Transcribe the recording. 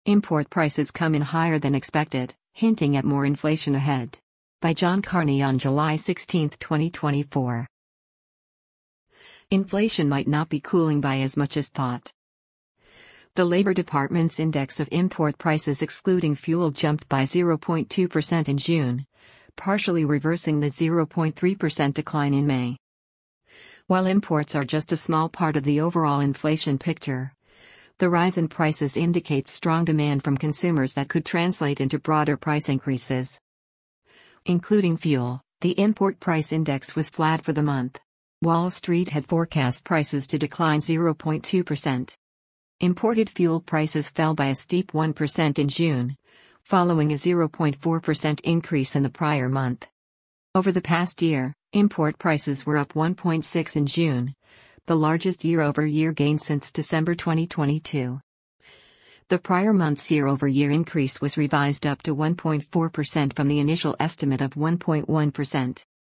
Import prices come in higher than expected, hinting at more inflation ahead. By John Carney on July 16, 2024. Inflation might not be cooling by as much as thought. The Labor Department's index of import prices excluding fuel jumped by 0.2% in June, partially reversing the 0.3% decline in May. While imports are just a small part of the overall inflation picture, the rise in prices indicates strong demand from consumers that could translate into broader price increases. Including fuel, the import price index was flat for the month. Wall Street had forecast prices to decline 0.2%. Imported fuel prices fell by a steep 1% in June, following a 0.4% increase in the prior month. Over the past year, import prices were up 1.6% in June, the largest year-over-year gain since December 2022. The prior month's year-over-year increase was revised up to 1.4% from the initial estimate of 1.1%.